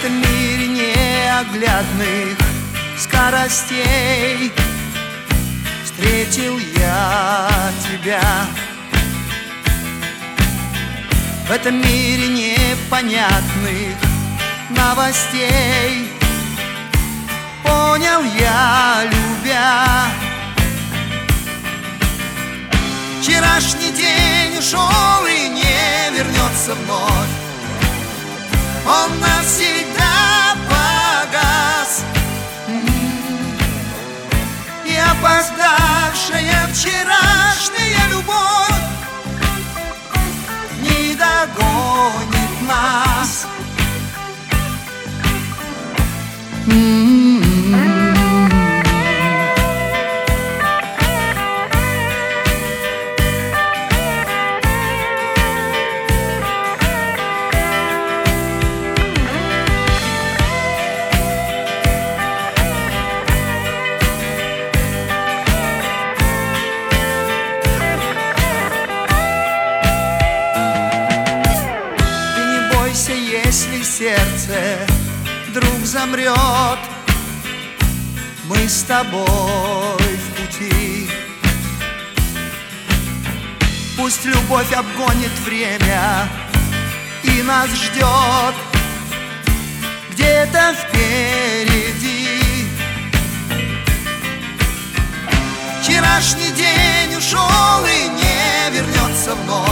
этом мире неоглядных скоростей встретил я тебя. В этом мире непонятных новостей понял я, любя. Вчерашний день ушел и не вернется вновь. Он навсегда погас. И опоздавшая вчерашняя любовь не догонит нас. Если сердце вдруг замрет, мы с тобой в пути. Пусть любовь обгонит время и нас ждет где-то впереди. Вчерашний день ушел и не вернется вновь.